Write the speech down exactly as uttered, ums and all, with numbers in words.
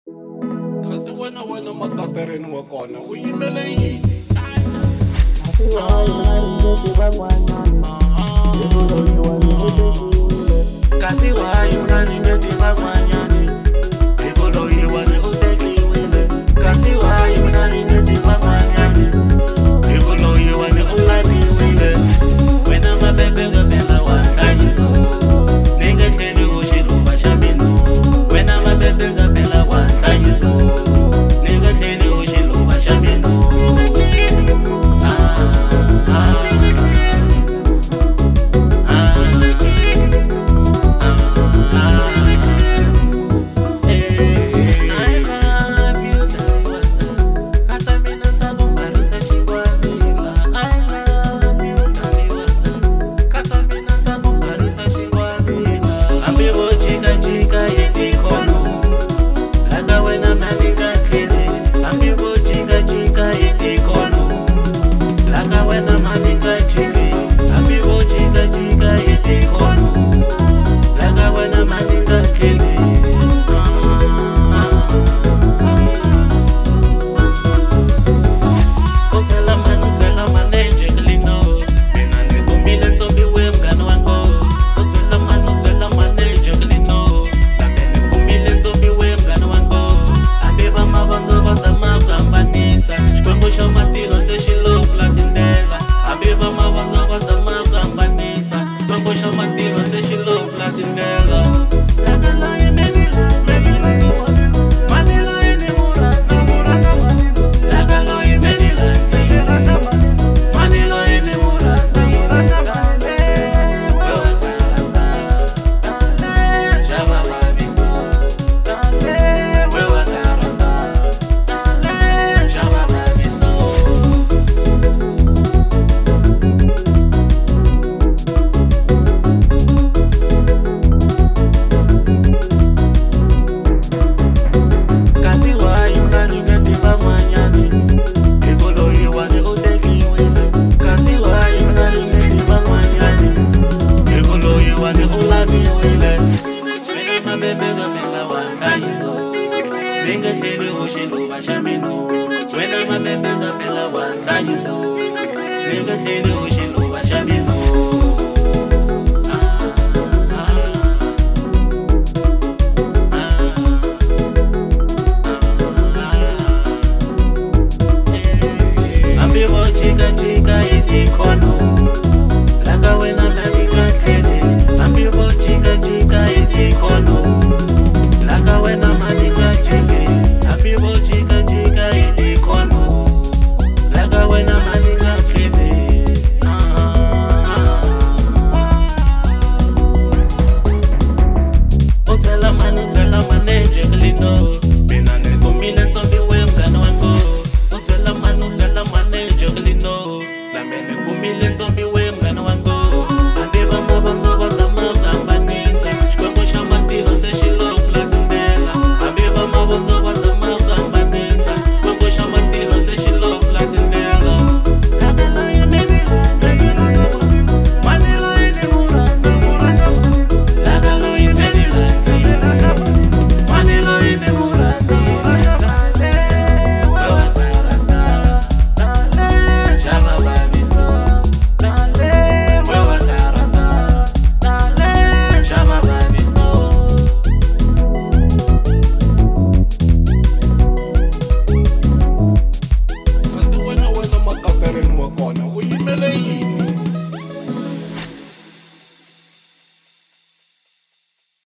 Kasi wena wena makatereni wa kona u yimele yini? Kasi why you not in the divine? People know you want to take me with it. Kasi why you not in the divine? People know you want to let me with it. When I'm a baby, the bella one time so. Nigga tell you who she love, I me know. When I'm a baby, the bella one time so. Nigga tell you who she love, I me know. Ah ah. Nigga tell you who she love, I me know. When I'm a baby, a bella one try you so. Nigga tell you who she love, I me know. Chica, chica, iti kono. Laka wena malika kene. Ambibo chica, chica, iti kono. Laka wena malika chike. Ambibo chica, chica, iti kono. Laka wena malika kene. O salamano, salamane, jeglino. Binane kumile tombi wem gano ango. O salamano, salamane, jeglino. La mene kumile tombi wem gano ango. Andeba mabanzo bazama kambanisa. Shkwango shamatilo se shilo flatindela. Andeba mabanzo bazama kambanisa. Shkwango shamatilo se shilo flatindela. Kadela yemeni la, manila yene muranda muranda. Lagalo yemeni la, manila yene muranda muranda. Wewe karata, shaba babiso. Wewe karata, shaba babiso. Kasi wena wena makatereni wa kona u yimele yini?